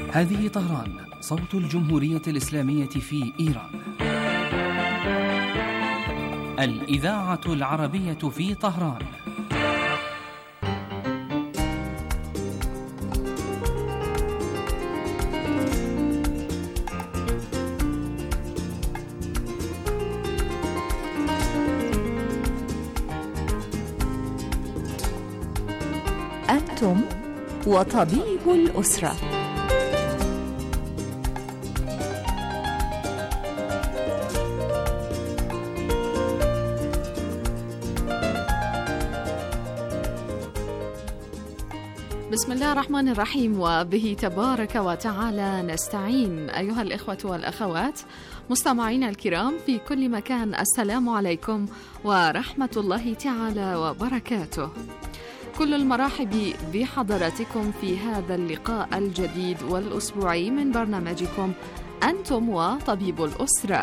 هذه طهران، صوت الجمهورية الإسلامية في إيران. الإذاعة العربية في طهران. أنتم وطبيب الأسرة. بسم الله الرحمن الرحيم، وبه تبارك وتعالى نستعين. أيها الإخوة والأخوات مستمعينا الكرام في كل مكان، السلام عليكم ورحمة الله تعالى وبركاته. كل المرحب بحضراتكم في هذا اللقاء الجديد والأسبوعي من برنامجكم أنتم وطبيب الأسرة.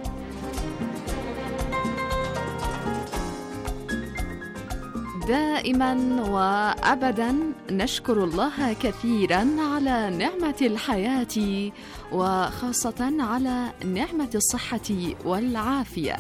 دائما وأبدا نشكر الله كثيرا على نعمة الحياة، وخاصة على نعمة الصحة والعافية.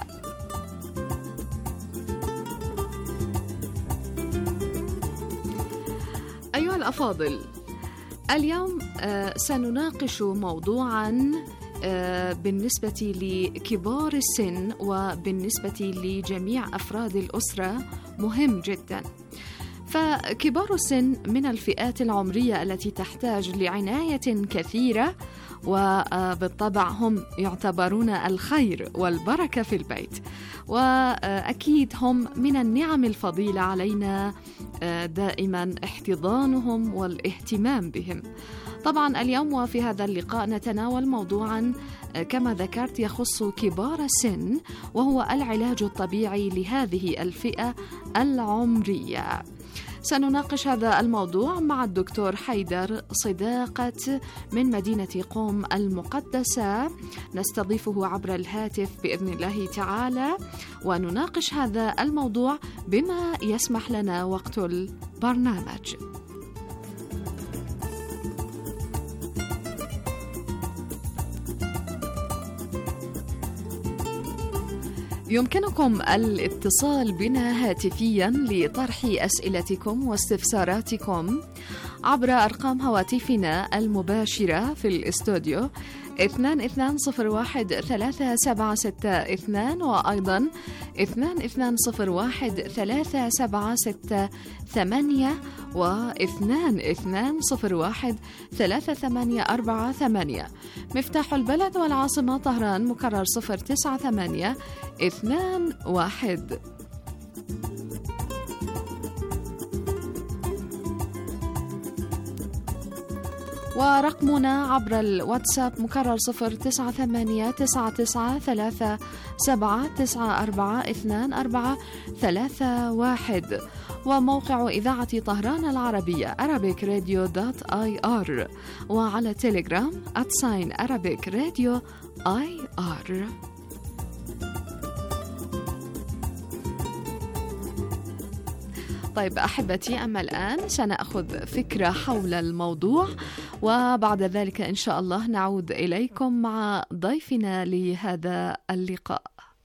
أيها الأفاضل، اليوم سنناقش موضوعا بالنسبة لكبار السن وبالنسبة لجميع أفراد الأسرة مهم جدا. فكبار السن من الفئات العمرية التي تحتاج لعناية كثيرة، وبالطبع هم يعتبرون الخير والبركة في البيت، وأكيد هم من النعم الفضيلة علينا دائما احتضانهم والاهتمام بهم. طبعا اليوم وفي هذا اللقاء نتناول موضوعا كما ذكرت يخص كبار السن، وهو العلاج الطبيعي لهذه الفئة العمرية. سنناقش هذا الموضوع مع الدكتور حيدر صداقة من مدينة قم المقدسة، نستضيفه عبر الهاتف بإذن الله تعالى، ونناقش هذا الموضوع بما يسمح لنا وقت البرنامج. يمكنكم الاتصال بنا هاتفيا لطرح أسئلتكم واستفساراتكم عبر أرقام هواتفنا المباشرة في الاستوديو 22013762، وأيضا 22013768 و22013848. مفتاح البلد والعاصمة طهران مكرر 09821. ورقمنا عبر الواتساب مكرر 0983979942431. وموقع إذاعة طهران العربية arabicradio.ir، وعلى تيليجرام @arabicradio.ir. طيب أحبتي، أما الآن سنأخذ فكرة حول الموضوع، وبعد ذلك إن شاء الله نعود إليكم مع ضيفنا لهذا اللقاء.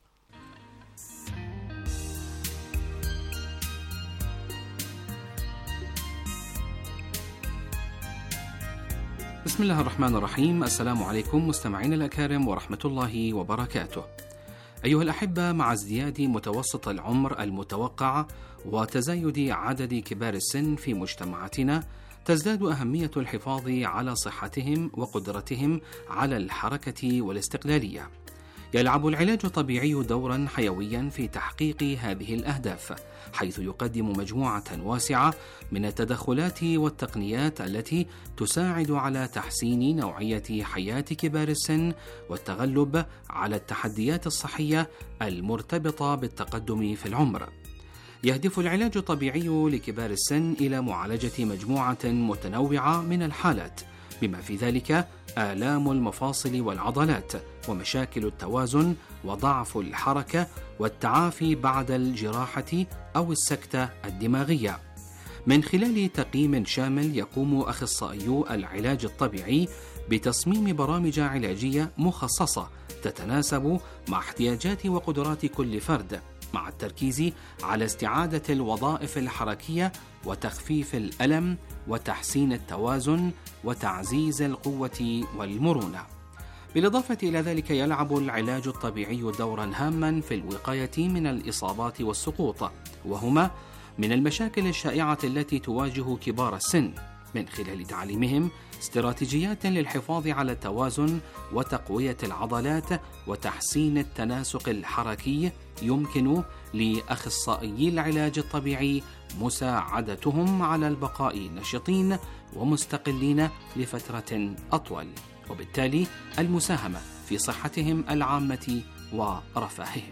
بسم الله الرحمن الرحيم. السلام عليكم مستمعينا الأكارم ورحمة الله وبركاته. أيها الأحبة، مع ازدياد متوسط العمر المتوقع وتزايد عدد كبار السن في مجتمعاتنا، تزداد أهمية الحفاظ على صحتهم وقدرتهم على الحركة والاستقلالية. يلعب العلاج الطبيعي دورا حيويا في تحقيق هذه الأهداف، حيث يقدم مجموعة واسعة من التدخلات والتقنيات التي تساعد على تحسين نوعية حياة كبار السن والتغلب على التحديات الصحية المرتبطة بالتقدم في العمر. يهدف العلاج الطبيعي لكبار السن إلى معالجة مجموعة متنوعة من الحالات، بما في ذلك آلام المفاصل والعضلات، ومشاكل التوازن، وضعف الحركة، والتعافي بعد الجراحة أو السكتة الدماغية. من خلال تقييم شامل يقوم أخصائيو العلاج الطبيعي بتصميم برامج علاجية مخصصة تتناسب مع احتياجات وقدرات كل فرد، مع التركيز على استعادة الوظائف الحركية وتخفيف الألم وتحسين التوازن وتعزيز القوة والمرونة. بالإضافة إلى ذلك يلعب العلاج الطبيعي دورا هاما في الوقاية من الإصابات والسقوط، وهما من المشاكل الشائعة التي تواجه كبار السن، من خلال تعليمهم استراتيجيات للحفاظ على التوازن وتقوية العضلات وتحسين التناسق الحركي. يمكن لأخصائيي العلاج الطبيعي مساعدتهم على البقاء نشطين ومستقلين لفترة أطول، وبالتالي المساهمة في صحتهم العامة ورفاههم.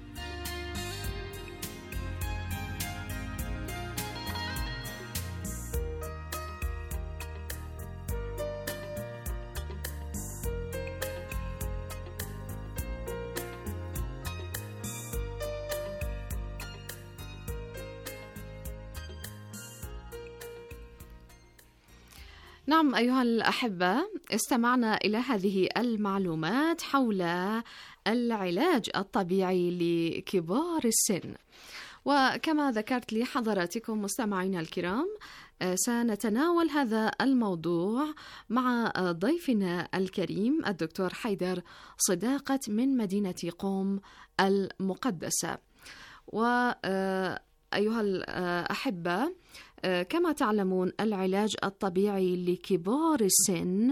نعم أيها الأحبة، استمعنا إلى هذه المعلومات حول العلاج الطبيعي لكبار السن، وكما ذكرت لحضراتكم مستمعينا الكرام سنتناول هذا الموضوع مع ضيفنا الكريم الدكتور حيدر صداقة من مدينة قم المقدسة. وأيها الأحبة، كما تعلمون العلاج الطبيعي لكبار السن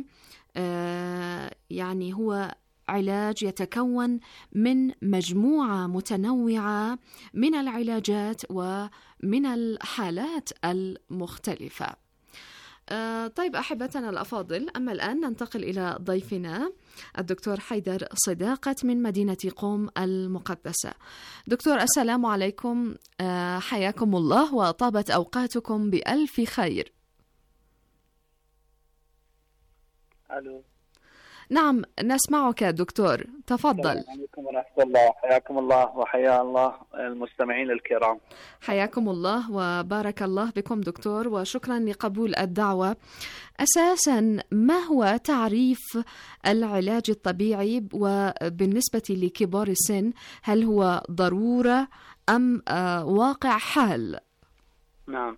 يعني هو علاج يتكون من مجموعة متنوعة من العلاجات ومن الحالات المختلفة. طيب أحبتنا الأفاضل، أما الآن ننتقل إلى ضيفنا الدكتور حيدر صداقة من مدينة قم المقدسة. دكتور السلام عليكم، حياكم الله وطابت أوقاتكم بألف خير. ألو. نعم نسمعك دكتور، تفضل. السلام عليكم ورحمة الله، حياكم الله وحيا الله المستمعين الكرام. حياكم الله وبارك الله بكم دكتور، وشكرا لقبول الدعوة. أساسا ما هو تعريف العلاج الطبيعي وبالنسبة لكبار السن؟ هل هو ضرورة أم واقع حال؟ نعم،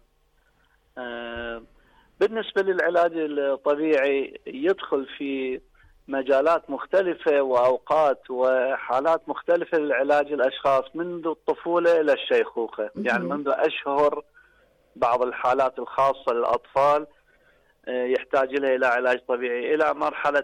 بالنسبة للعلاج الطبيعي يدخل في مجالات مختلفة وأوقات وحالات مختلفة للعلاج الأشخاص منذ الطفولة إلى الشيخوخة. يعني منذ أشهر بعض الحالات الخاصة للأطفال يحتاج إلى علاج طبيعي، إلى مرحلة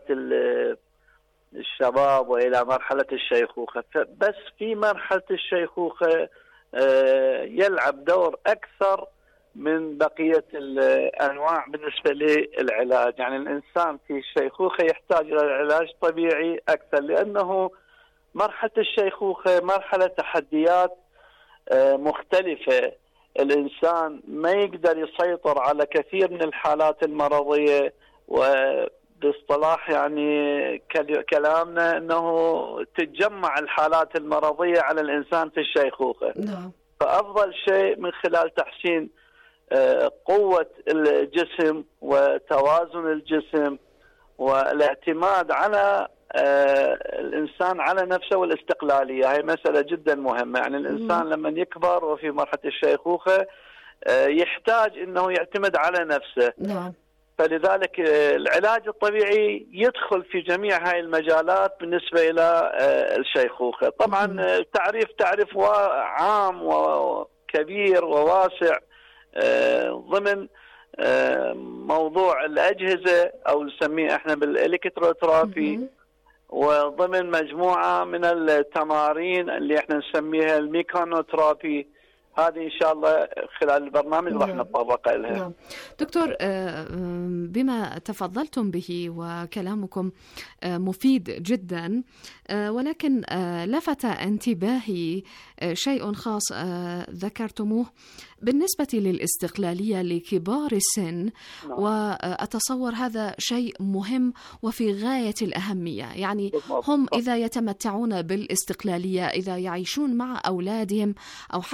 الشباب وإلى مرحلة الشيخوخة. بس في مرحلة الشيخوخة يلعب دور أكثر من بقية الأنواع بالنسبة للعلاج. يعني الإنسان في الشيخوخة يحتاج إلى العلاج طبيعي أكثر، لأنه مرحلة الشيخوخة مرحلة تحديات مختلفة. الإنسان ما يقدر يسيطر على كثير من الحالات المرضية، وباصطلاح يعني كلامنا أنه تتجمع الحالات المرضية على الإنسان في الشيخوخة. فأفضل شيء من خلال تحسين قوة الجسم وتوازن الجسم والاعتماد على الإنسان على نفسه والاستقلالية، هي مسألة جدا مهمة. يعني الإنسان لما يكبر وفي مرحلة الشيخوخة يحتاج أنه يعتمد على نفسه. فلذلك العلاج الطبيعي يدخل في جميع هاي المجالات بالنسبة إلى الشيخوخة. طبعا تعريف عام وكبير وواسع ضمن موضوع الأجهزة أو نسميه احنا بالإلكتروثيرابي، وضمن مجموعة من التمارين اللي احنا نسميها الميكانوثيرابي. هذه إن شاء الله خلال البرنامج راح نتطرق لها. دكتور، بما تفضلتم به وكلامكم مفيد جدا، ولكن لفت انتباهي شيء خاص ذكرتموه بالنسبة للاستقلالية لكبار السن. وأتصور هذا شيء مهم وفي غاية الأهمية. يعني هم إذا يتمتعون بالاستقلالية، إذا يعيشون مع أولادهم أو حتى مع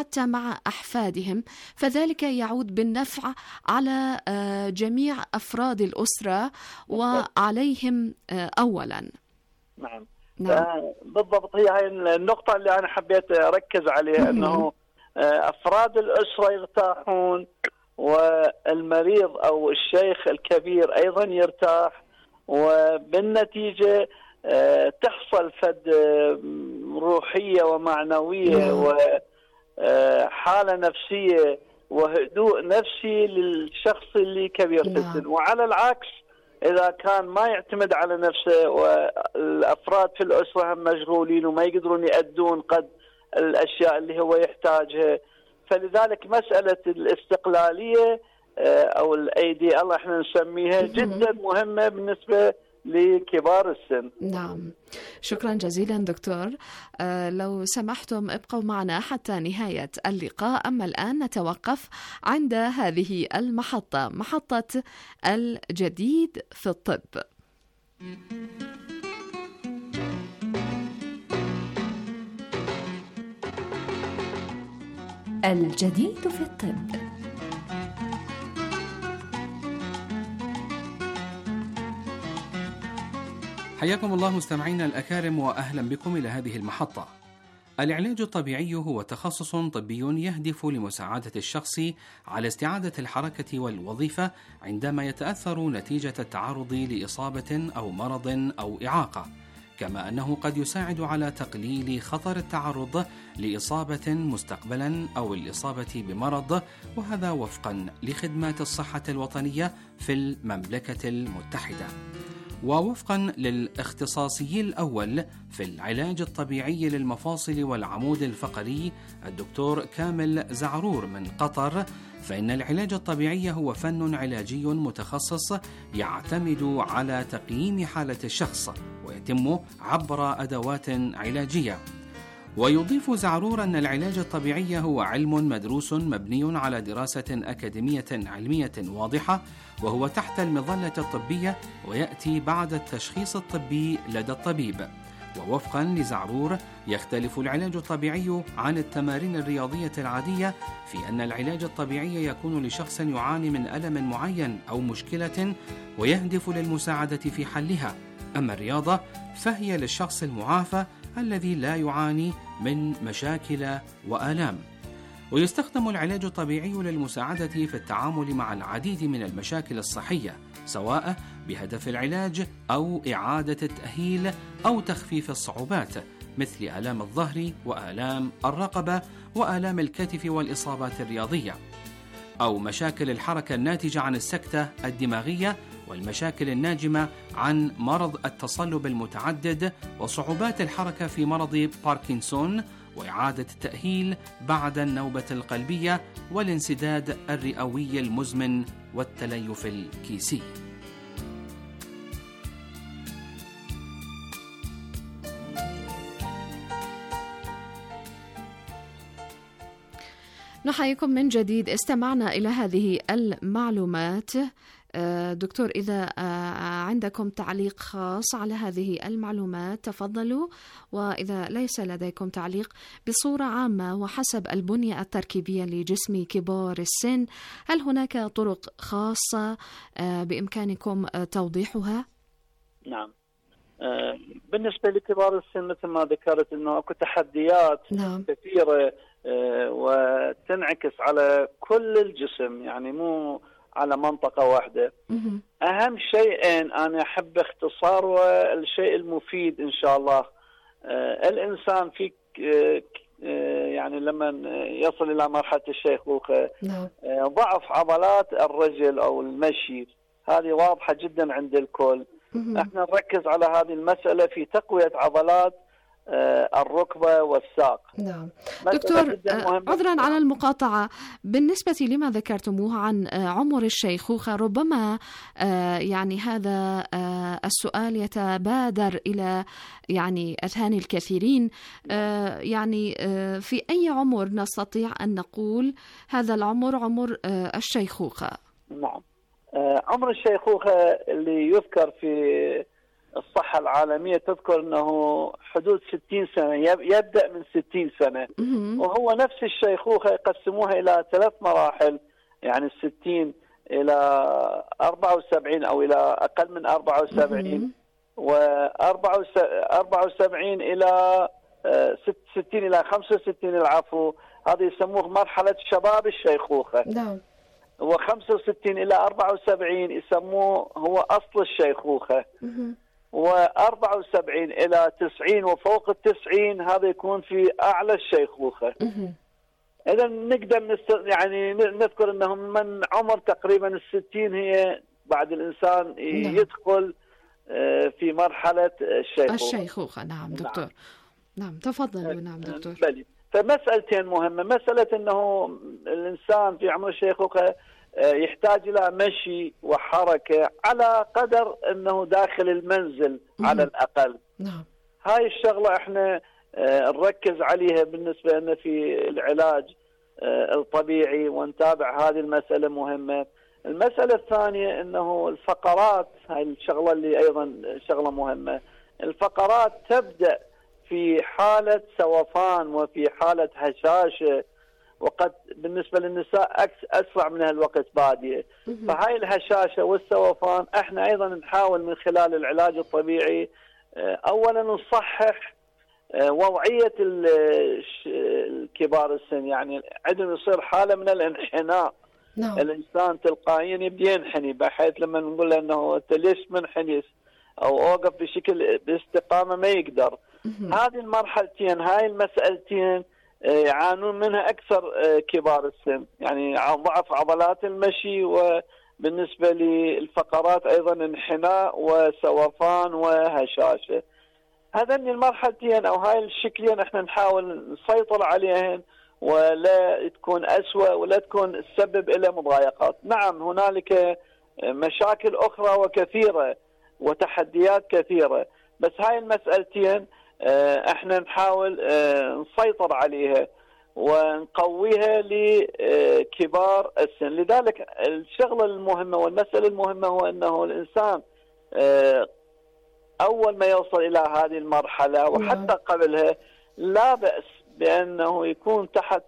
مع أحفادهم، فذلك يعود بالنفع على جميع أفراد الأسرة وعليهم أولا. نعم. نعم. بالضبط، هي هاي النقطة اللي أنا حبيت أركز عليها، أنه أفراد الأسرة يرتاحون والمريض أو الشيخ الكبير أيضا يرتاح، وبالنتيجة تحصل فد روحية ومعنوية وحالة نفسية وهدوء نفسي للشخص اللي كبير في السن. وعلى العكس إذا كان ما يعتمد على نفسه والأفراد في الأسرة هم مشغولين وما يقدرون يؤدون قد الأشياء اللي هو يحتاجها، فلذلك مسألة الاستقلالية أو الADL الله احنا نسميها جدا مهمة بالنسبة لكبار السن. نعم، شكرا جزيلا دكتور. لو سمحتم ابقوا معنا حتى نهاية اللقاء، أما الآن نتوقف عند هذه المحطة، محطة الجديد في الطب. الجديد في الطب. حياكم الله مستمعينا الأكارم، وأهلا بكم إلى هذه المحطة. العلاج الطبيعي هو تخصص طبي يهدف لمساعدة الشخص على استعادة الحركة والوظيفة عندما يتأثر نتيجة التعرض لإصابة أو مرض أو إعاقة، كما أنه قد يساعد على تقليل خطر التعرض لإصابة مستقبلا أو الإصابة بمرض، وهذا وفقا لخدمات الصحة الوطنية في المملكة المتحدة. ووفقا للاختصاصي الأول في العلاج الطبيعي للمفاصل والعمود الفقري الدكتور كامل زعرور من قطر، فإن العلاج الطبيعي هو فن علاجي متخصص يعتمد على تقييم حالة الشخص ويتم عبر أدوات علاجية. ويضيف زعرور أن العلاج الطبيعي هو علم مدروس مبني على دراسة أكاديمية علمية واضحة، وهو تحت المظلة الطبية ويأتي بعد التشخيص الطبي لدى الطبيب. ووفقا لزعرور يختلف العلاج الطبيعي عن التمارين الرياضية العادية في أن العلاج الطبيعي يكون لشخص يعاني من ألم معين أو مشكلة ويهدف للمساعدة في حلها، أما الرياضة فهي للشخص المعافى الذي لا يعاني من مشاكل وآلام. ويستخدم العلاج الطبيعي للمساعدة في التعامل مع العديد من المشاكل الصحية، سواء بهدف العلاج أو إعادة التأهيل أو تخفيف الصعوبات مثل آلام الظهر وآلام الرقبة وآلام الكتف والإصابات الرياضية، أو مشاكل الحركة الناتجة عن السكتة الدماغية والمشاكل الناجمة عن مرض التصلب المتعدد وصعوبات الحركة في مرض باركنسون، وإعادة التأهيل بعد النوبة القلبية والانسداد الرئوي المزمن والتليف الكيسي. نحييكم من جديد. استمعنا إلى هذه المعلومات. دكتور، إذا عندكم تعليق خاص على هذه المعلومات تفضلوا، وإذا ليس لديكم تعليق بصورة عامة وحسب البنية التركيبية لجسم كبار السن، هل هناك طرق خاصة بإمكانكم توضيحها؟ نعم، بالنسبة لكبار السن مثل ما ذكرت أنه أكو تحديات كثيرة وتنعكس على كل الجسم، يعني مو على منطقة واحدة. أهم شيئين أنا أحب اختصار والشيء المفيد إن شاء الله. الإنسان فيك يعني لما يصل إلى مرحلة الشيخوخة ضعف عضلات الرجل أو المشي، هذه واضحة جدا عند الكل. احنا نركز على هذه المسألة في تقوية عضلات الركبة والساق. نعم دكتور، عذرا على المقاطعة، بالنسبة لما ذكرتموه عن عمر الشيخوخة، ربما يعني هذا السؤال يتبادر إلى يعني أذهان الكثيرين، يعني في أي عمر نستطيع أن نقول هذا العمر عمر الشيخوخة؟ نعم، عمر الشيخوخة اللي يذكر في الصحة العالمية تذكر أنه حدود 60 سنة، يبدأ من 60 سنة، وهو نفس الشيخوخة يقسموها إلى 3 مراحل، يعني 60 إلى 74 أو إلى أقل من 74 و74 إلى 60 إلى 65 العفو، هذا يسموه مرحلة شباب الشيخوخة. نعم. و65 إلى 74 يسموه هو أصل الشيخوخة. و74 إلى 90 وفوق 90 هذا يكون في أعلى الشيخوخة. إذا نقدر يعني نذكر أنهم من عمر تقريبا 60 هي بعد الإنسان يدخل في مرحلة الشيخوخة. نعم دكتور. نعم تفضل. نعم دكتور. بلي. فمسألتين مهمة، مسألة أنه الإنسان في عمر الشيخوخة يحتاج إلى مشي وحركة على قدر أنه داخل المنزل على الأقل. نعم. هاي الشغلة احنا نركز عليها بالنسبة لنا في العلاج الطبيعي، ونتابع هذه المسألة مهمة. المسألة الثانية أنه الفقرات، هاي الشغلة اللي أيضا شغلة مهمة، الفقرات تبدأ في حالة سوفان وفي حالة هشاشة، وقد بالنسبة للنساء أسرع من هالوقت بادية. فهاي الهشاشة والسوفان احنا أيضا نحاول من خلال العلاج الطبيعي أولا نصحح وضعية الكبار السن، يعني عندهم يصير حالة من الانحناء. نعم. الإنسان تلقائيا يبدي ينحني، بحيث لما نقول له أنه أنت ليش منحني أو أوقف بشكل باستقامة ما يقدر. هذه المرحلتين، هاي المسألتين يعانون منها أكثر كبار السن، يعني ضعف عضلات المشي، وبالنسبة للفقرات أيضا انحناء وسوفان وهشاشة. هذين المرحلتين أو هاي الشكلين احنا نحاول نسيطر عليهن ولا تكون أسوأ ولا تكون تسبب إلى مضايقات. نعم هنالك مشاكل أخرى وكثيرة وتحديات كثيرة، بس هاي المسألتين احنا نحاول نسيطر عليها ونقويها لكبار السن. لذلك الشغلة المهمة والمسألة المهمة هو أنه الإنسان أول ما يوصل إلى هذه المرحلة وحتى قبلها لا بأس بأنه يكون تحت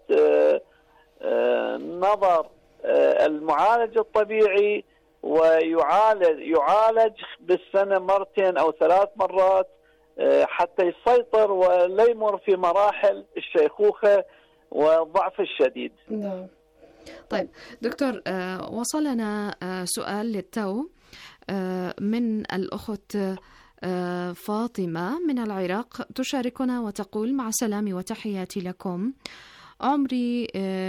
نظر المعالج الطبيعي، ويعالج بالسنة 2 أو 3 مرات حتى يسيطر ولا يمر في مراحل الشيخوخة والضعف الشديد. نعم. طيب دكتور، وصلنا سؤال للتو من الأخت فاطمة من العراق، تشاركنا وتقول: مع السلامة وتحياتي لكم، عمري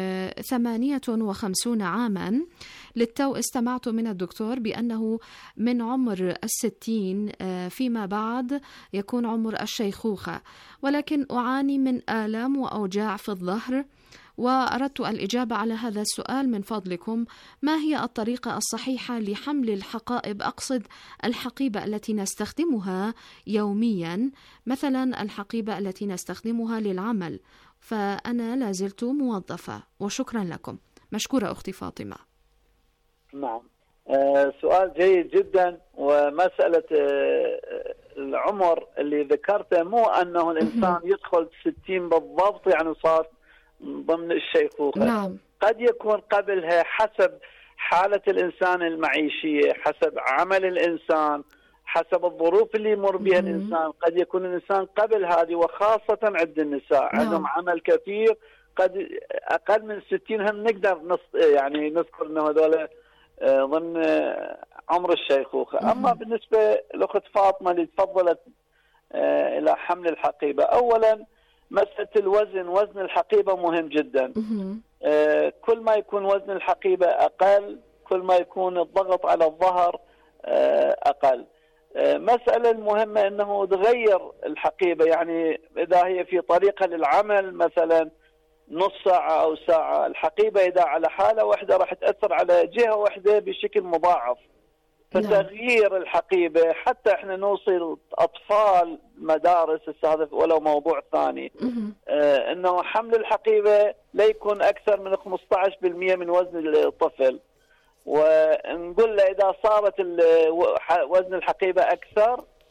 58 عاما، للتو استمعت من الدكتور بأنه من عمر 60 فيما بعد يكون عمر الشيخوخة، ولكن أعاني من آلام وأوجاع في الظهر، وأردت الإجابة على هذا السؤال من فضلكم. ما هي الطريقة الصحيحة لحمل الحقائب، أقصد الحقيبة التي نستخدمها يوميا، مثلا الحقيبة التي نستخدمها للعمل، فأنا لازلت موظفة، وشكرا لكم. مشكورة أختي فاطمة. نعم، سؤال جيد جدا. ومسألة العمر اللي ذكرته مو أنه الإنسان يدخل 60 بالضبط يعني صار ضمن الشيخوخة. نعم. قد يكون قبلها حسب حالة الإنسان المعيشية، حسب عمل الإنسان، حسب الظروف اللي يمر بها الإنسان. قد يكون الإنسان قبل هذه، وخاصة عند النساء عندهم عمل كثير، قد أقل من 60 هم نقدر يعني نذكر أنه هذول ضمن عمر الشيخوخة. أما بالنسبة لأخت فاطمة اللي تفضلت إلى حمل الحقيبة، أولا مسألة الوزن، وزن الحقيبة مهم جدا. كل ما يكون وزن الحقيبة أقل كل ما يكون الضغط على الظهر أقل. مسألة المهمة أنه تغير الحقيبة، يعني إذا هي في طريقة للعمل مثلا نص ساعة أو ساعة، الحقيبة إذا على حالة واحدة راح تأثر على جهة واحدة بشكل مضاعف. فتغيير الحقيبة حتى احنا نوصل أطفال مدارس، هذا ولو موضوع ثاني، انه حمل الحقيبة لا يكون أكثر من 15% من وزن الطفل. ونقول له إذا صارت وزن الحقيبة أكثر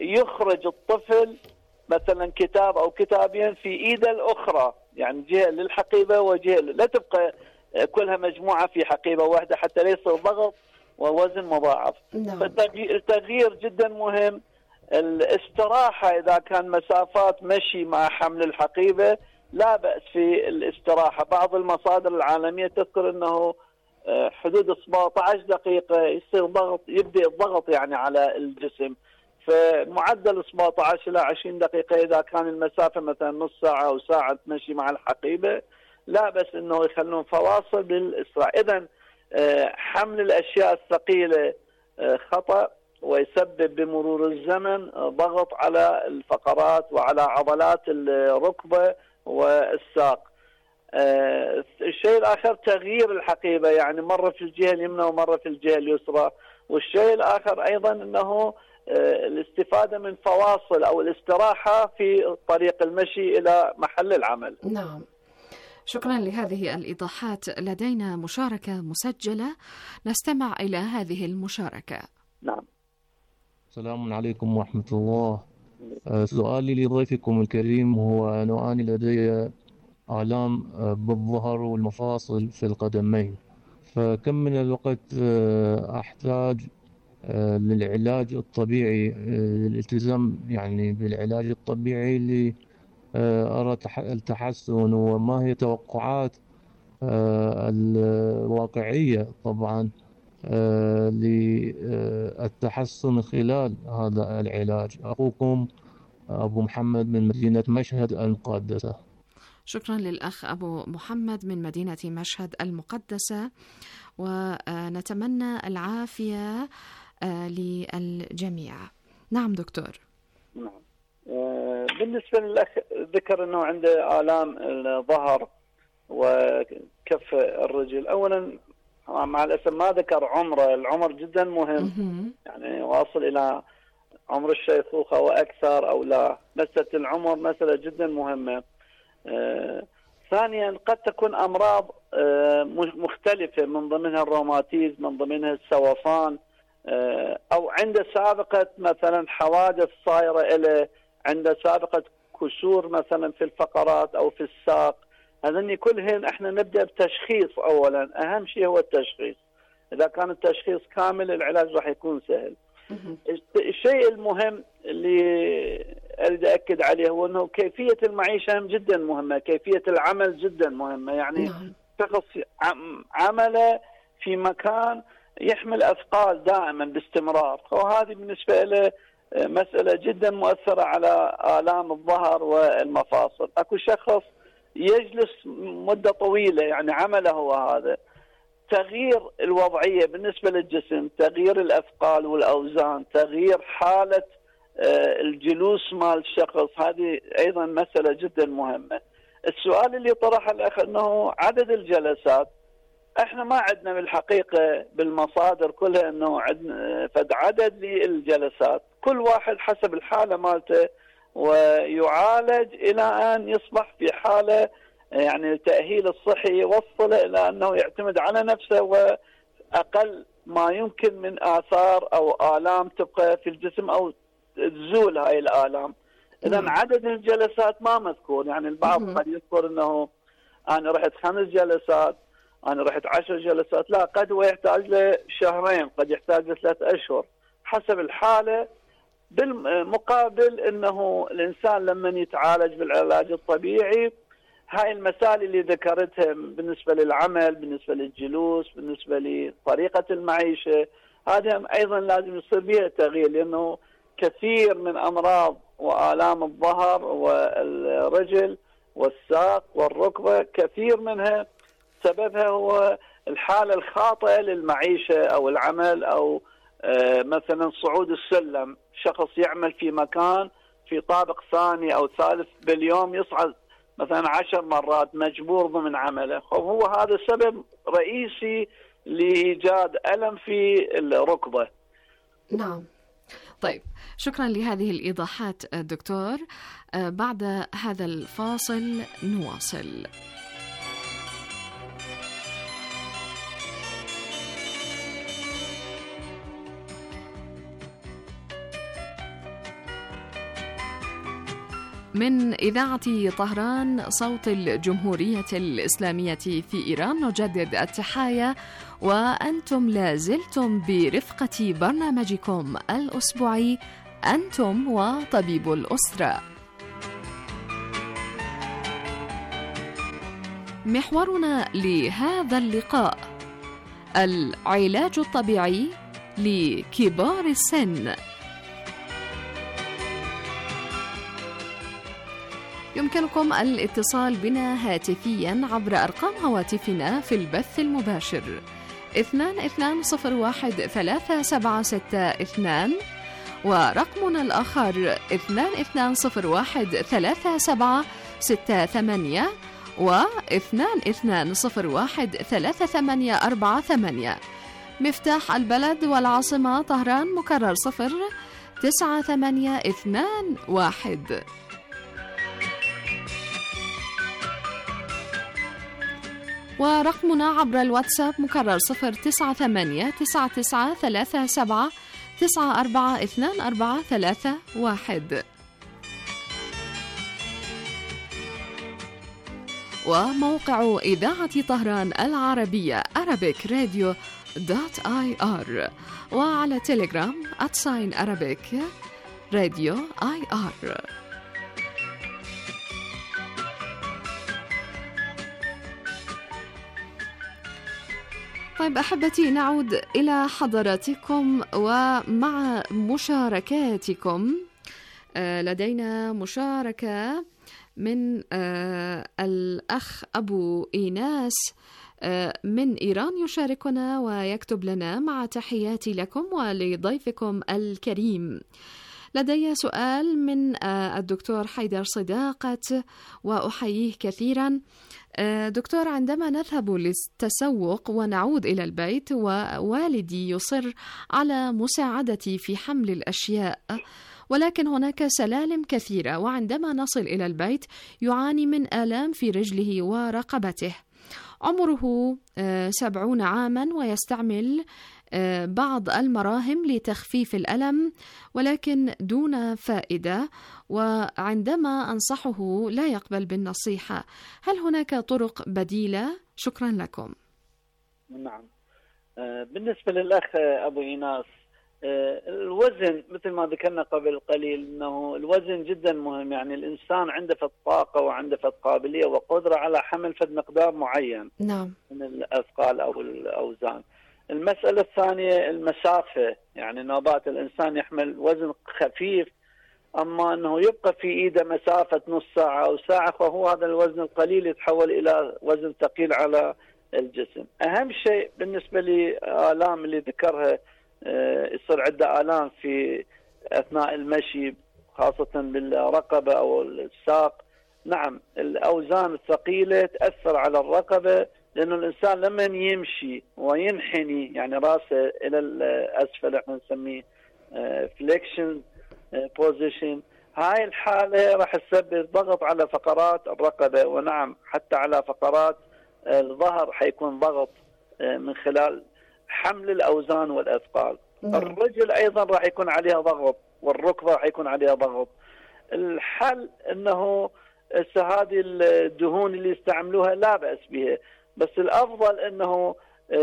يخرج الطفل مثلا كتاب أو كتابين في إيده الأخرى، يعني جهة للحقيبة وجهة لا تبقى كلها مجموعة في حقيبة واحدة حتى لا يصير ضغط ووزن مضاعف. فالتغيير جدا مهم. الاستراحة إذا كان مسافات مشي مع حمل الحقيبة لا بأس في الاستراحة. بعض المصادر العالمية تذكر أنه حدود 17 دقيقة يصير ضغط، يبدأ الضغط يعني على الجسم. فمعدل 17 إلى 20 دقيقة إذا كان المسافة مثلا نص ساعة أو ساعة مشي مع الحقيبة لا بس أنه يخلون فواصل بالاستراحة. إذن حمل الأشياء الثقيلة خطأ، ويسبب بمرور الزمن ضغط على الفقرات وعلى عضلات الركبة والساق. الشيء الآخر تغيير الحقيبة، يعني مرة في الجهة اليمنى ومرة في الجهة اليسرى. والشيء الآخر أيضا أنه الاستفادة من فواصل أو الاستراحة في طريق المشي إلى محل العمل. نعم، شكرا لهذه الإيضاحات. لدينا مشاركة مسجلة، نستمع إلى هذه المشاركة. نعم. السلام عليكم ورحمة الله. سؤالي لضيفكم الكريم هو أنه أنا لدي آلام بالظهر والمفاصل في القدمين، فكم من الوقت أحتاج للعلاج الطبيعي، الالتزام يعني بالعلاج الطبيعي اللي أرى التحسن، وما هي توقعات الواقعية طبعا للتحسن خلال هذا العلاج؟ أخوكم أبو محمد من مدينة مشهد المقدسة. شكرا للأخ أبو محمد من مدينة مشهد المقدسة، ونتمنى العافية للجميع. نعم دكتور. نعم. بالنسبة للأخ ذكر أنه عنده آلام الظهر وكف الرجل. أولا مع الأسف ما ذكر عمره. العمر جدا مهم، يعني واصل إلى عمر الشيخوخة وأكثر أو لا. مسألة العمر مسألة جدا مهمة. ثانيا قد تكون أمراض مختلفة، من ضمنها الروماتيزم، من ضمنها السوفان، أو عنده سابقة مثلا حوادث صايرة إليه، عنده سابقة كسور مثلا في الفقرات أو في الساق. هذني كلهن احنا نبدأ بتشخيص. أولا أهم شيء هو التشخيص. إذا كان التشخيص كامل العلاج راح يكون سهل. الشيء المهم اللي أريد أكد عليه هو أنه كيفية المعيشة جدا مهمة، كيفية العمل جدا مهمة. يعني شخص عمله في مكان يحمل أثقال دائما باستمرار، وهذه بالنسبة له مسألة جدا مؤثرة على آلام الظهر والمفاصل. أكو شخص يجلس مدة طويلة، يعني عمله هو هذا. تغيير الوضعية بالنسبة للجسم، تغيير الأثقال والأوزان، تغيير حالة الجلوس مال الشخص، هذه أيضا مسألة جدا مهمة. السؤال اللي طرح الأخ أنه عدد الجلسات، احنا ما عندنا بالحقيقة بالمصادر كلها أنه عندنا فد عدد للجلسات. كل واحد حسب الحالة مالته ويعالج إلى أن يصبح في حالة، يعني التأهيل الصحي يوصله إلى أنه يعتمد على نفسه وأقل ما يمكن من آثار أو آلام تبقى في الجسم أو تزول هاي الآلام. إذن عدد الجلسات ما مذكور. يعني البعض قد يذكر أنه أنا رحت 5 جلسات، أنا رحت 10 جلسات. لا، قد هو يحتاج له شهرين، قد يحتاج له 3 أشهر حسب الحالة. بالمقابل أنه الإنسان لما يتعالج بالعلاج الطبيعي، هاي المسائل اللي ذكرتها بالنسبة للعمل، بالنسبة للجلوس، بالنسبة لطريقة المعيشة، هذه أيضا لازم يصير بها تغيير. لأنه كثير من أمراض وآلام الظهر والرجل والساق والركبة كثير منها سببها هو الحالة الخاطئة للمعيشة أو العمل، أو مثلا صعود السلم. شخص يعمل في مكان في طابق ثاني أو ثالث باليوم، يصعد مثلا 10 مرات، مجبور ضمن عمله. هو هذا سبب رئيسي لإيجاد ألم في الركبة. نعم. طيب، شكرا لهذه الإيضاحات دكتور. بعد هذا الفاصل نواصل. من إذاعة طهران صوت الجمهورية الإسلامية في إيران نجدد التحايا، وأنتم لازلتم برفقة برنامجكم الأسبوعي أنتم وطبيب الأسرة. محورنا لهذا اللقاء: العلاج الطبيعي لكبار السن. يمكنكم الاتصال بنا هاتفيا عبر أرقام هواتفنا في البث المباشر 22013762 ورقمنا الآخر 22013768 و22013848. مفتاح البلد والعاصمة طهران مكرر 09821. ورقمنا عبر الواتساب مكرر 0989937942431. وموقع إذاعة طهران العربية arabicradio.ir، وعلى تيليجرام @Arabic Radio IR. طيب أحبتي، نعود إلى حضراتكم ومع مشاركاتكم. لدينا مشاركة من الأخ أبو إيناس من إيران يشاركنا ويكتب لنا: مع تحياتي لكم ولضيفكم الكريم، لدي سؤال من الدكتور حيدر صداقة وأحييه كثيرا. دكتور، عندما نذهب للتسوق ونعود إلى البيت ووالدي يصر على مساعدتي في حمل الأشياء، ولكن هناك سلالم كثيرة، وعندما نصل إلى البيت يعاني من آلام في رجله ورقبته. عمره 70 عاما ويستعمل بعض المراهم لتخفيف الألم ولكن دون فائدة، وعندما أنصحه لا يقبل بالنصيحة. هل هناك طرق بديلة؟ شكرا لكم. نعم، بالنسبة للأخ أبو إيناس، الوزن مثل ما ذكرنا قبل قليل أنه الوزن جدا مهم. يعني الإنسان عنده فد طاقة وعنده فد قابلية وقدرة على حمل فد مقدار معين نعم من الأثقال أو الأوزان. المسألة الثانية المسافة، يعني نوبات الإنسان يحمل وزن خفيف، أما أنه يبقى في إيده مسافة نص ساعة أو ساعة، فهو هذا الوزن القليل يتحول إلى وزن ثقيل على الجسم. أهم شيء بالنسبة لي آلام اللي ذكرها، يصير عنده آلام في أثناء المشي خاصة بالرقبة أو الساق. نعم، الأوزان الثقيلة تأثر على الرقبة، لأنه الإنسان لما يمشي وينحني يعني رأسه إلى الأسفل، احنا نسميه فليكشن بوزيشن، هاي الحالة راح تسبب ضغط على فقرات الرقبة، ونعم حتى على فقرات الظهر حيكون ضغط من خلال حمل الأوزان والأثقال. الرجل أيضا راح يكون عليها ضغط، والركبة راح يكون عليها ضغط. الحل أنه هذه الدهون اللي يستعملوها لا بأس بها، بس الأفضل أنه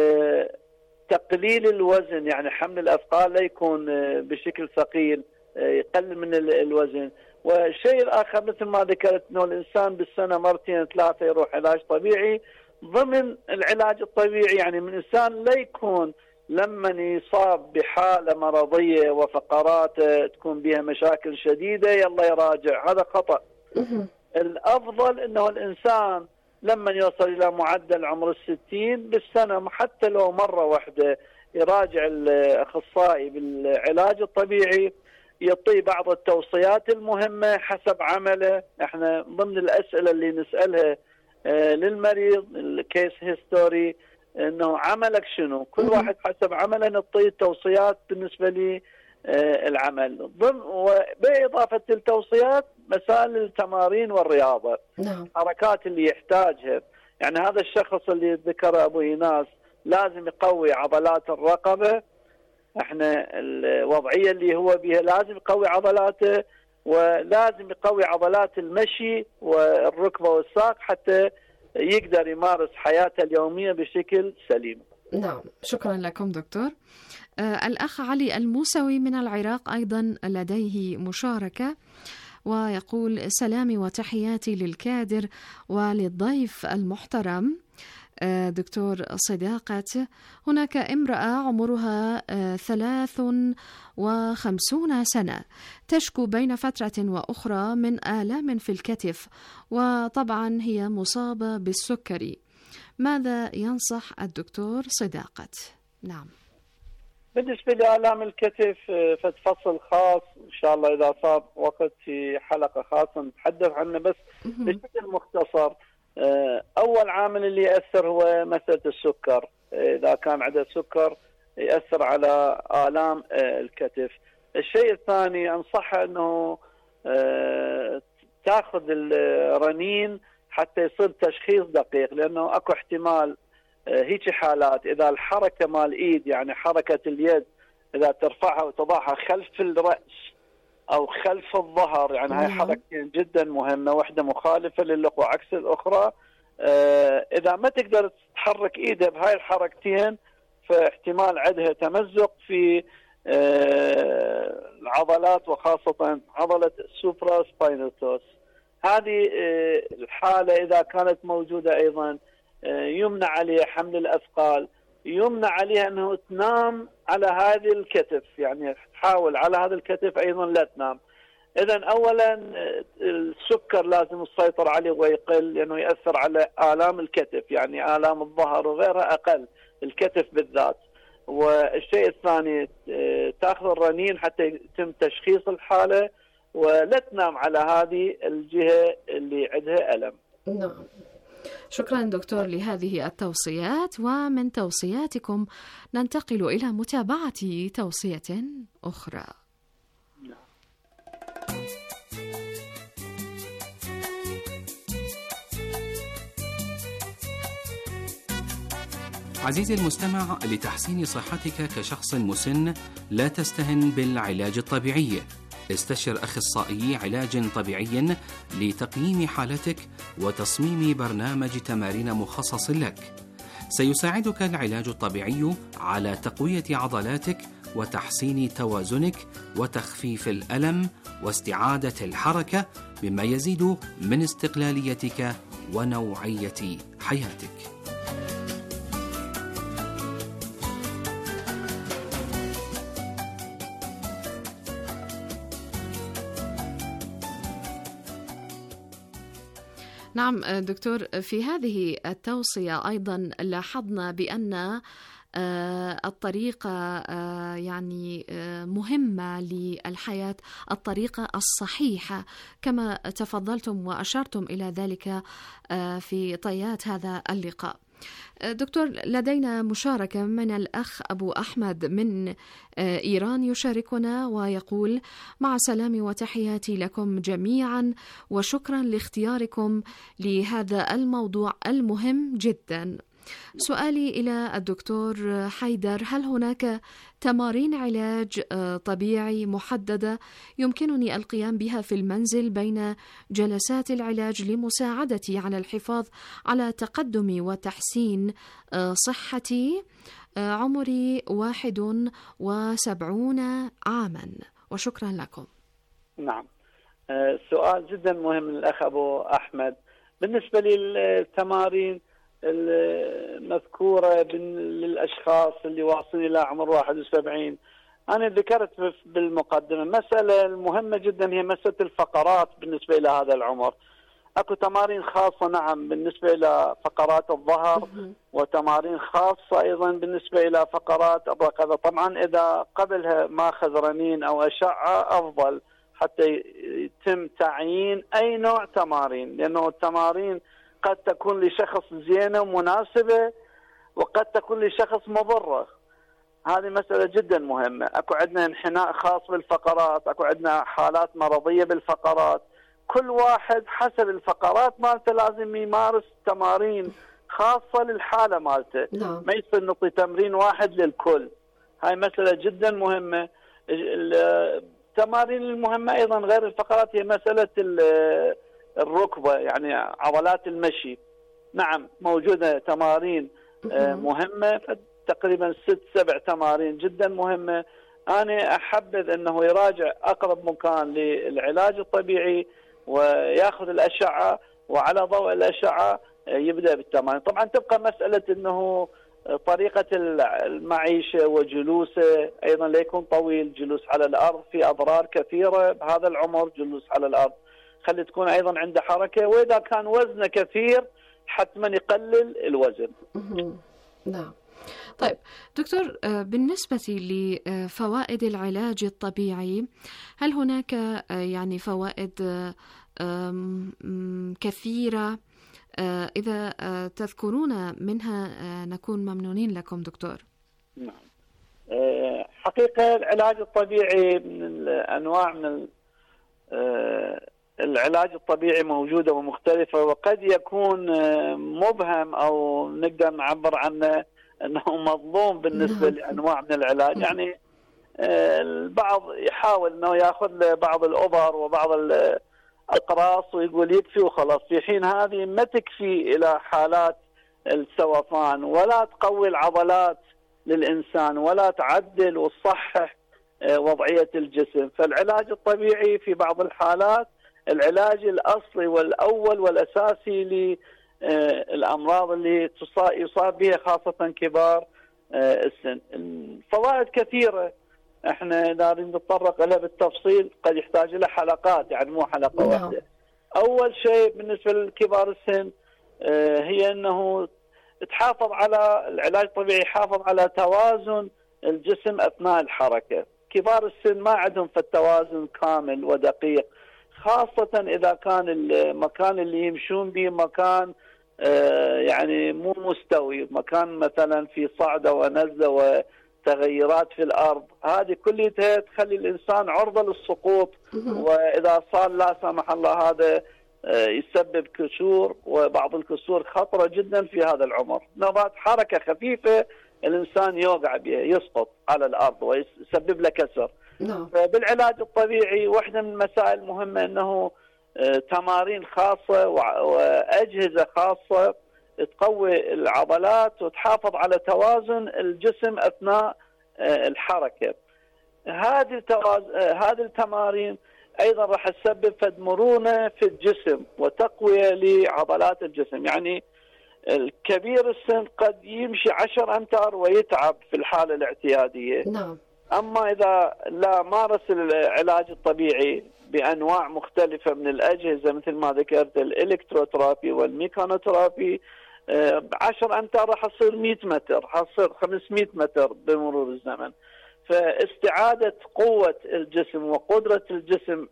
تقليل الوزن، يعني حمل الأثقال لا يكون بشكل ثقيل، يقلل من الوزن. والشيء الآخر مثل ما ذكرت أنه الإنسان بالسنة مرتين ثلاثة يروح علاج طبيعي. ضمن العلاج الطبيعي يعني من الإنسان لا يكون لما يصاب بحالة مرضية وفقرات تكون بها مشاكل شديدة يلا يراجع، هذا خطأ. الأفضل أنه الإنسان لما يوصل إلى معدل عمر 60 بالسنة حتى لو مرة واحدة يراجع الأخصائي بالعلاج الطبيعي، يعطيه بعض التوصيات المهمة حسب عمله. احنا ضمن الأسئلة اللي نسألها للمريض الكيس هيستوري، انه عملك شنو، كل واحد حسب عمله نعطيه التوصيات بالنسبة لي العمل، وبإضافة التوصيات مسائل التمارين والرياضة. نعم. حركات اللي يحتاجها، يعني هذا الشخص اللي ذكره أبو إيناس لازم يقوي عضلات الرقبة، احنا الوضعية اللي هو بها لازم يقوي عضلاته ولازم يقوي عضلات المشي والركبة والساق حتى يقدر يمارس حياته اليومية بشكل سليم. نعم، شكرا لكم دكتور. الأخ علي الموسوي من العراق أيضا لديه مشاركة، ويقول: سلامي وتحياتي للكادر وللضيف المحترم دكتور صداقة. هناك امرأة عمرها 53 سنة تشكو بين فترة وأخرى من آلام في الكتف، وطبعا هي مصابة بالسكري. ماذا ينصح الدكتور صداقة؟ نعم، بالنسبة لآلام الكتف فتفصل خاص إن شاء الله إذا صار وقت في حلقة خاصة نتحدث عنه، بس بشكل مختصر أول عامل اللي يأثر هو مسألة السكر. إذا كان عنده سكر يأثر على آلام الكتف. الشيء الثاني أنصحه أنه تأخذ الرنين حتى يصير تشخيص دقيق، لأنه أكو احتمال هيك حالات إذا الحركة مال إيد، يعني حركة اليد إذا ترفعها وتضعها خلف الرأس أو خلف الظهر، يعني هاي حركتين جدا مهمة، واحدة مخالفة للأخرى عكس الأخرى. إذا ما تقدر تحرك إيدها بهاي الحركتين فاحتمال عندها تمزق في العضلات، وخاصة عضلة السوبرا سباينوتوس. هذه الحالة إذا كانت موجودة أيضا يمنع عليها حمل الأثقال، يمنع عليها أنه تنام على هذه الكتف، يعني تحاول على هذا الكتف أيضا لا تنام. إذن أولا السكر لازم السيطر عليه ويقل، لأنه يأثر على آلام الكتف، يعني آلام الظهر وغيرها أقل، الكتف بالذات. والشيء الثاني تأخذ الرنين حتى يتم تشخيص الحالة، ولا تنام على هذه الجهة اللي عندها ألم. نعم، شكرا دكتور لهذه التوصيات. ومن توصياتكم ننتقل إلى متابعة توصية أخرى. عزيزي المستمع، لتحسين صحتك كشخص مسن لا تستهن بالعلاج الطبيعي. استشر أخصائي علاج طبيعي لتقييم حالتك وتصميم برنامج تمارين مخصص لك. سيساعدك العلاج الطبيعي على تقوية عضلاتك وتحسين توازنك وتخفيف الألم واستعادة الحركة، مما يزيد من استقلاليتك ونوعية حياتك. نعم دكتور، في هذه التوصية أيضا لاحظنا بأن الطريقة يعني مهمة للحياة، الطريقة الصحيحة كما تفضلتم وأشرتم إلى ذلك في طيات هذا اللقاء. دكتور، لدينا مشاركة من الأخ أبو أحمد من إيران يشاركنا ويقول: مع سلامي وتحياتي لكم جميعا، وشكرا لاختياركم لهذا الموضوع المهم جدا. سؤالي إلى الدكتور حيدر: هل هناك تمارين علاج طبيعي محددة يمكنني القيام بها في المنزل بين جلسات العلاج لمساعدتي على الحفاظ على تقدمي وتحسين صحتي؟ عمري 71 عاما، وشكرا لكم. نعم، سؤال جدا مهم من الأخ أبو أحمد. بالنسبة للتمارين المذكورة للأشخاص اللي واصلين إلى عمر 71، أنا ذكرت بالمقدمة مسألة مهمة جدا، هي مسألة الفقرات بالنسبة إلى هذا العمر. أكو تمارين خاصة نعم بالنسبة إلى فقرات الظهر، وتمارين خاصة أيضا بالنسبة إلى فقرات الرقبة. طبعا إذا قبلها ماخذ رنين أو أشعة أفضل حتى يتم تعيين أي نوع تمارين، لأنه التمارين قد تكون لشخص زينة ومناسبة، وقد تكون لشخص مضرة. هذه مسألة جدا مهمة. أكو عندنا انحناء خاص بالفقرات، أكو عندنا حالات مرضية بالفقرات. كل واحد حسب الفقرات مالته لازم يمارس تمارين خاصة للحالة مالته. ما يصير نعطي تمرين واحد للكل. هاي مسألة جدا مهمة. التمارين المهمة أيضا غير الفقرات هي مسألة الركبة، يعني عضلات المشي. نعم موجودة تمارين مهمة، تقريبا 6-7 تمارين جدا مهمة. أنا أحبذ أنه يراجع أقرب مكان للعلاج الطبيعي ويأخذ الأشعة، وعلى ضوء الأشعة يبدأ بالتمارين. طبعا تبقى مسألة أنه طريقة المعيشة وجلوسه أيضا لا يكون طويل، جلوس على الأرض في أضرار كثيرة بهذا العمر، جلوس على الأرض خلي تكون أيضا عنده حركة، وإذا كان وزنه كثير حتما يقلل الوزن. نعم. طيب دكتور، بالنسبة لفوائد العلاج الطبيعي، هل هناك يعني فوائد كثيرة؟ إذا تذكرون منها نكون ممنونين لكم دكتور. نعم. حقيقة العلاج الطبيعي من الأنواع من العلاج الطبيعي موجودة ومختلفة، وقد يكون مبهم أو نقدر نعبر عنه أنه مظلوم بالنسبة لأنواع من العلاج. يعني البعض يحاول أنه يأخذ بعض الأبر وبعض الأقراص ويقول يكفي وخلاص، في حين هذه ما تكفي إلى حالات السوفان، ولا تقوي العضلات للإنسان، ولا تعدل وتصحح وضعية الجسم. فالعلاج الطبيعي في بعض الحالات العلاج الأصلي والأول والأساسي للأمراض اللي يصاب بها خاصة كبار السن. الفوائد كثيرة، احنا نريد نتطرق لها بالتفصيل، قد يحتاج لها حلقات، يعني مو حلقة واحدة. أول شيء بالنسبة لكبار السن هي أنه تحافظ على العلاج الطبيعي، يحافظ على توازن الجسم أثناء الحركة. كبار السن ما عندهم في التوازن كامل ودقيق، خاصة إذا كان المكان اللي يمشون به مكان يعني مو مستوي، مكان مثلا في صعدة ونزلة وتغيرات في الأرض، هذه كلها تخلي الإنسان عرضة للسقوط، وإذا صار لا سمح الله هذا يسبب كسور، وبعض الكسور خطرة جدا في هذا العمر. نوبات حركة خفيفة الإنسان يوقع بها، يسقط على الأرض ويسبب له كسر. بالعلاج الطبيعي واحدة من المسائل المهمة أنه تمارين خاصة وأجهزة خاصة تقوي العضلات وتحافظ على توازن الجسم أثناء الحركة. هذه التمارين أيضا راح تسبب مرونة في الجسم وتقوية لعضلات الجسم. يعني الكبير السن قد يمشي 10 أمتار ويتعب في الحالة الاعتيادية. نعم. أما إذا لا مارس العلاج الطبيعي بأنواع مختلفة من الأجهزة مثل ما ذكرت الإلكتروثيرابي والميكانوثيرابي، 10 أمتار راح تصير 100 متر، راح تصير 500 متر بمرور الزمن. فاستعادة قوة الجسم وقدرة الجسم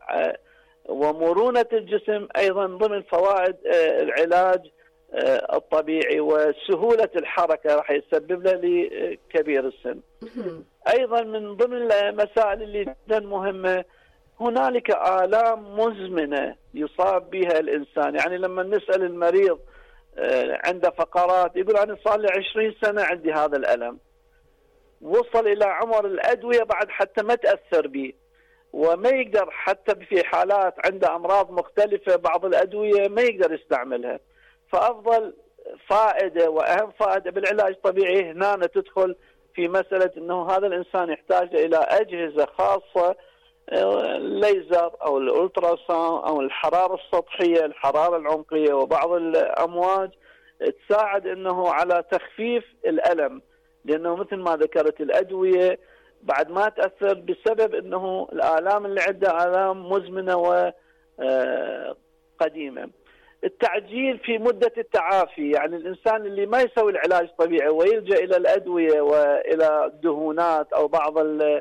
ومرونة الجسم أيضا ضمن فوائد العلاج الطبيعي، وسهولة الحركة راح يسبب له لكبير السن. أيضا من ضمن المسائل اللي جدا مهمة، هنالك آلام مزمنة يصاب بها الإنسان. يعني لما نسأل المريض عنده فقرات يقول أنا صار لي 20 سنة عندي هذا الألم، وصل إلى عمر الأدوية بعد حتى ما تأثر به، وما يقدر حتى في حالات عنده أمراض مختلفة بعض الأدوية ما يقدر يستعملها. فأفضل فائدة وأهم فائدة بالعلاج الطبيعي هنا تدخل في مسألة أنه هذا الإنسان يحتاج إلى أجهزة خاصة، الليزر أو الألتراساوند أو الحرارة السطحية، الحرارة العمقية، وبعض الأمواج تساعد أنه على تخفيف الألم، لأنه مثل ما ذكرت الأدوية بعد ما تأثر بسبب أنه الآلام اللي عنده آلام مزمنة وقديمة. التعجيل في مدة التعافي، يعني الإنسان اللي ما يسوي العلاج الطبيعي ويلجأ إلى الأدوية وإلى الدهونات أو بعض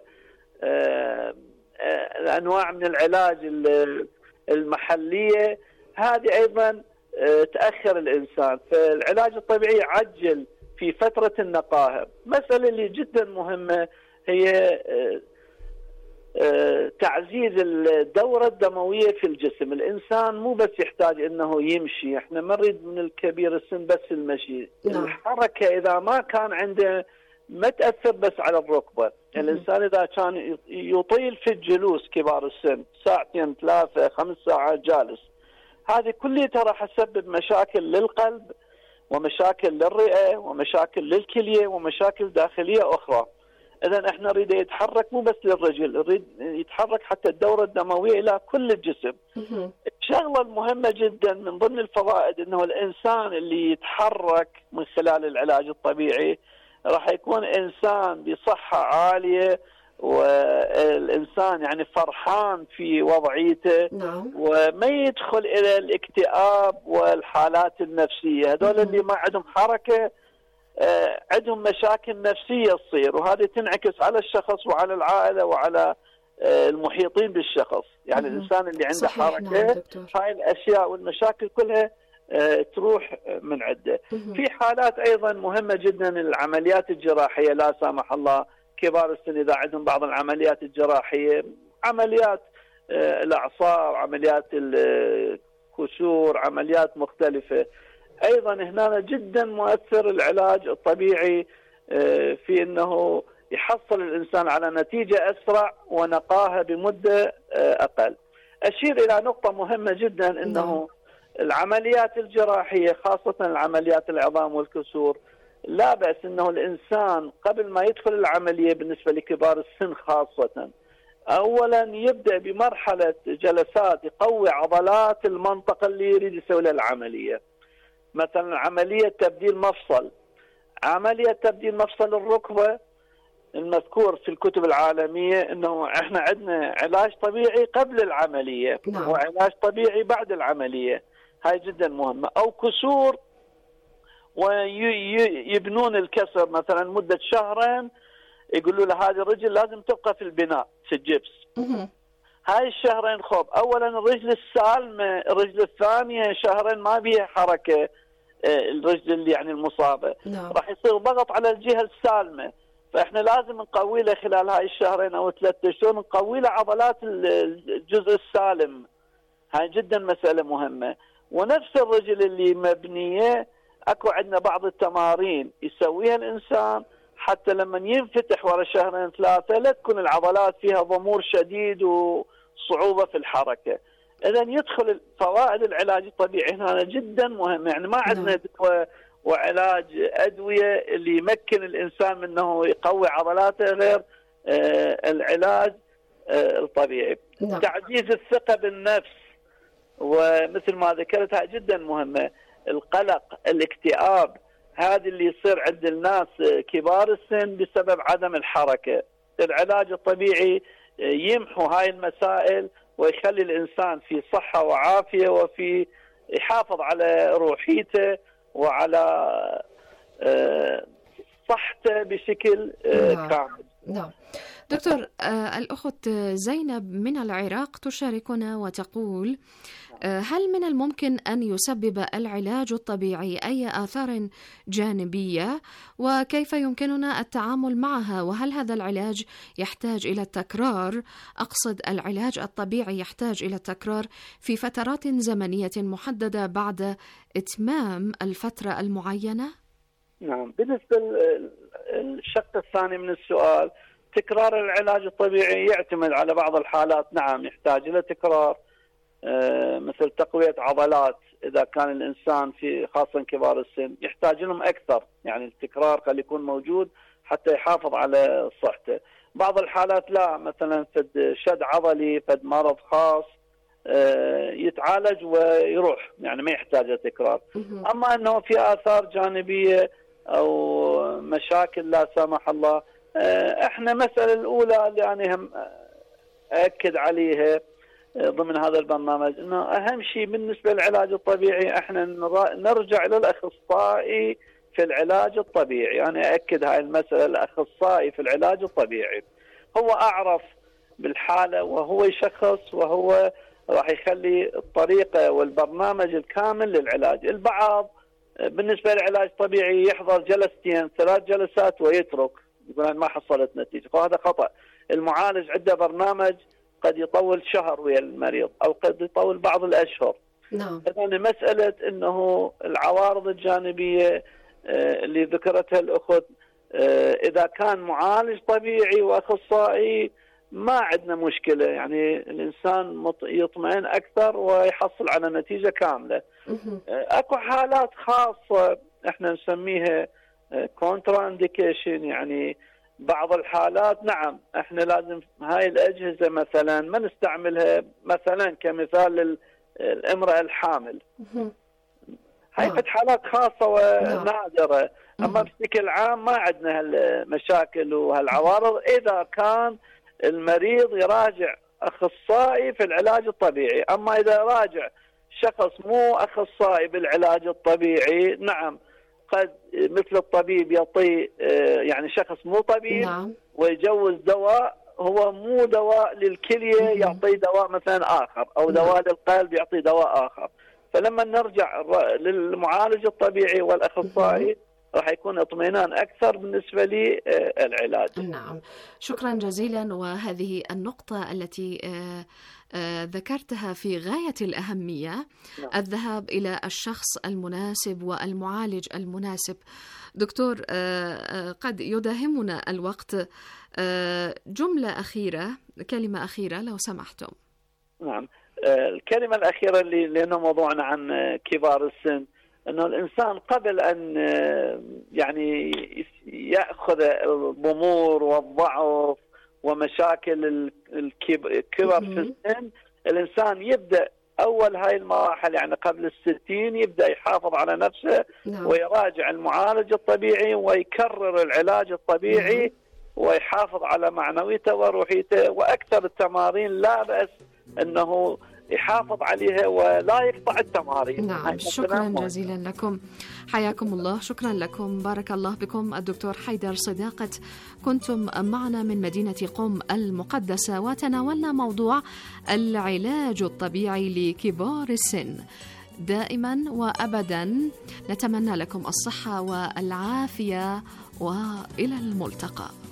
الأنواع من العلاج المحلية، هذه أيضا تأخر الإنسان. فالعلاج الطبيعي يعجل في فترة النقاهة. مسألة اللي جدا مهمة هي تعزيز الدورة الدموية في الجسم. الإنسان مو بس يحتاج أنه يمشي، احنا ما نريد من الكبير السن بس المشي. الحركة إذا ما كان عنده ما تأثر بس على الركبة. الإنسان إذا كان يطيل في الجلوس كبار السن 2 3 5 ساعات جالس، هذه كلها راح تسبب مشاكل للقلب ومشاكل للرئة ومشاكل للكلية ومشاكل داخلية أخرى. إذن إحنا نريد يتحرك مو بس للرجل، نريد يتحرك حتى الدورة الدموية إلى كل الجسم. الشغلة المهمة جدا من ضمن الفوائد أنه الإنسان اللي يتحرك من خلال العلاج الطبيعي راح يكون إنسان بصحة عالية، والإنسان يعني فرحان في وضعيته، وما يدخل إلى الاكتئاب والحالات النفسية. هذول اللي ما عندهم حركة عندهم مشاكل نفسية تصير، وهذه تنعكس على الشخص وعلى العائلة وعلى المحيطين بالشخص. يعني الإنسان اللي عنده حركة هاي الأشياء والمشاكل كلها تروح من عنده. في حالات أيضا مهمة جدا العمليات الجراحية، لا سامح الله كبار السن إذا عندهم بعض العمليات الجراحية، عمليات الأعصاب، عمليات الكسور، عمليات مختلفة، أيضا هنا جدا مؤثر العلاج الطبيعي في أنه يحصل الإنسان على نتيجة أسرع ونقاهة بمدة أقل. أشير إلى نقطة مهمة جدا، أنه العمليات الجراحية خاصة العمليات العظام والكسور لا بأس أنه الإنسان قبل ما يدخل العملية بالنسبة لكبار السن خاصة أولا يبدأ بمرحلة جلسات يقوي عضلات المنطقة اللي يريد يسوي لها العملية. مثلا عملية تبديل مفصل، عملية تبديل مفصل الركبة المذكور في الكتب العالمية أنه إحنا عندنا علاج طبيعي قبل العملية وعلاج طبيعي بعد العملية، هاي جدا مهمة. أو كسور ويبنون الكسر مثلا مدة 2 شهر، يقولوا له هذه الرجل لازم تبقى في البناء في الجبس. هاي 2 شهر خوب، أولا الرجل السالمة، الرجل الثانية 2 شهر ما بيها حركة، الرجل اللي يعني المصابة راح يصير ضغط على الجهة السالمة، فإحنا لازم نقوي له خلال هاي 2 شهر أو 3 أشهر نقوي له عضلات الجزء السالم. هاي جدا مسألة مهمة. ونفس الرجل اللي مبنية أكو عندنا بعض التمارين يسويها الإنسان حتى لما ينفتح ورا 2 2 3 لا تكون العضلات فيها ضمور شديد وصعوبة في الحركة. إذن يدخل فوائد العلاج الطبيعي هنا جدا مهمة. يعني ما عندنا دواء وعلاج أدوية اللي يمكن الإنسان منه يقوي عضلاته غير العلاج الطبيعي. تعزيز الثقة بالنفس، ومثل ما ذكرتها جدا مهمة. القلق، الاكتئاب، هذا اللي يصير عند الناس كبار السن بسبب عدم الحركة. العلاج الطبيعي يمحو هاي المسائل ويخلي الإنسان في صحة وعافية وفي يحافظ على روحيته وعلى صحته بشكل كامل. نعم دكتور، الأخت زينب من العراق تشاركنا وتقول: هل من الممكن أن يسبب العلاج الطبيعي أي آثار جانبية، وكيف يمكننا التعامل معها؟ وهل هذا العلاج يحتاج إلى التكرار؟ أقصد العلاج الطبيعي يحتاج إلى التكرار في فترات زمنية محددة بعد إتمام الفترة المعينة؟ نعم، بالنسبة للشق الثاني من السؤال، تكرار العلاج الطبيعي يعتمد على بعض الحالات. نعم يحتاج إلى تكرار، مثل تقوية عضلات إذا كان الإنسان في خاصة كبار السن يحتاج لهم أكثر، يعني التكرار قد يكون موجود حتى يحافظ على صحته. بعض الحالات لا، مثلا فد شد عضلي، فد مرض خاص يتعالج ويروح، يعني ما يحتاج تكرار. أما أنه في آثار جانبية أو مشاكل لا سمح الله، احنا مسألة الأولى اللي يعني هم أكد عليها ضمن هذا البرنامج انه اهم شيء بالنسبه للعلاج الطبيعي احنا نرجع للاخصائي في العلاج الطبيعي. يعني اكد هاي المساله، الاخصائي في العلاج الطبيعي هو اعرف بالحاله وهو يشخص وهو راح يخلي الطريقه والبرنامج الكامل للعلاج. البعض بالنسبه للعلاج الطبيعي يحضر 2 3 جلسات ويترك، يقول ما حصلت نتيجه، وهذا خطا. المعالج عنده برنامج قد يطول 1 شهر ويا المريض أو قد يطول بعض الأشهر. نعم. إذن مسألة أنه العوارض الجانبية اللي ذكرتها الأخت إذا كان معالج طبيعي وأخصائي ما عندنا مشكلة، يعني الإنسان يطمئن أكثر ويحصل على نتيجة كاملة. أكو حالات خاصة احنا نسميها كونترا انديكيشن، يعني بعض الحالات نعم احنا لازم هاي الأجهزة مثلا ما نستعملها، مثلا كمثال الامرأة الحامل. هاي قد حالات خاصة ونادرة، أما بشكل عام ما عندنا هالمشاكل وهالعوارض إذا كان المريض يراجع أخصائي في العلاج الطبيعي. أما إذا راجع شخص مو أخصائي بالعلاج الطبيعي، نعم قد مثل الطبيب يعطي يعني شخص مو طبيب ويجوز دواء هو مو دواء للكلية، يعطي دواء مثلا آخر، أو دواء للقلب يعطي دواء آخر. فلما نرجع للمعالج الطبيعي والأخصائي راح يكون اطمئنان أكثر بالنسبة لي العلاج. نعم، شكرا جزيلا. وهذه النقطة التي ذكرتها في غاية الأهمية، الذهاب إلى الشخص المناسب والمعالج المناسب. دكتور، قد يداهمنا الوقت، جملة أخيرة، كلمة أخيرة لو سمحتم. نعم، الكلمة الأخيرة لأنه موضوعنا عن كبار السن، أنه الإنسان قبل أن يعني يأخذ الضمور والضعف ومشاكل الكبر في السن، الإنسان يبدأ أول هاي المراحل يعني قبل 60 يبدأ يحافظ على نفسه ويراجع المعالج الطبيعي ويكرر العلاج الطبيعي ويحافظ على معنويته وروحيته، وأكثر التمارين لا بأس أنه يحافظ عليها ولا يقطع التمارين. نعم، شكرا جزيلا لكم، حياكم الله، شكرا لكم، بارك الله بكم. الدكتور حيدر صداقة كنتم معنا من مدينة قم المقدسة، وتناولنا موضوع العلاج الطبيعي لكبار السن. دائما وأبدا نتمنى لكم الصحة والعافية، وإلى الملتقى.